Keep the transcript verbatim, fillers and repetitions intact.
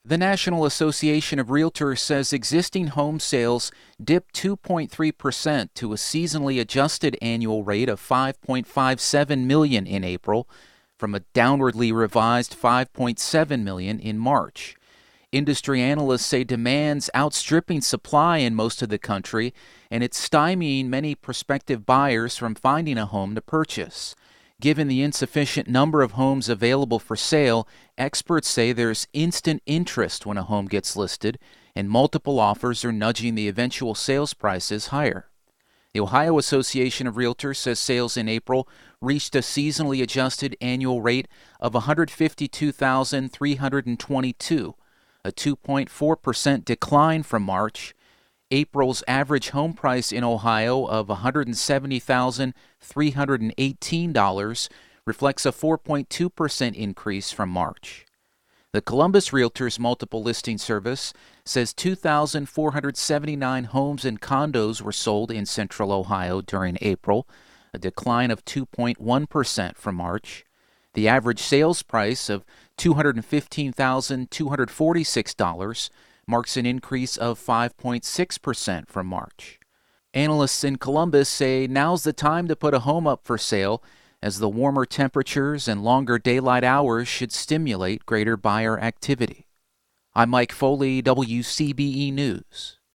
The National Association of Realtors says existing home sales dipped two point three percent to a seasonally adjusted annual rate of five point five seven million in April, from a downwardly revised five point seven million in March. Industry analysts say demand's outstripping supply in most of the country, and it's stymieing many prospective buyers from finding a home to purchase. Given the insufficient number of homes available for sale, experts say there's instant interest when a home gets listed, and multiple offers are nudging the eventual sales prices higher. The Ohio Association of Realtors says sales in April reached a seasonally adjusted annual rate of one hundred fifty-two thousand three hundred twenty-two, a two point four percent decline from March. April's average home price in Ohio of one hundred seventy thousand three hundred eighteen dollars reflects a four point two percent increase from March. The Columbus Realtors Multiple Listing Service says two thousand four hundred seventy-nine homes and condos were sold in Central Ohio during April, a decline of two point one percent from March. The average sales price of two hundred fifteen thousand two hundred forty-six dollars marks an increase of five point six percent from March. Analysts in Columbus say now's the time to put a home up for sale, as the warmer temperatures and longer daylight hours should stimulate greater buyer activity. I'm Mike Foley, W C B E News.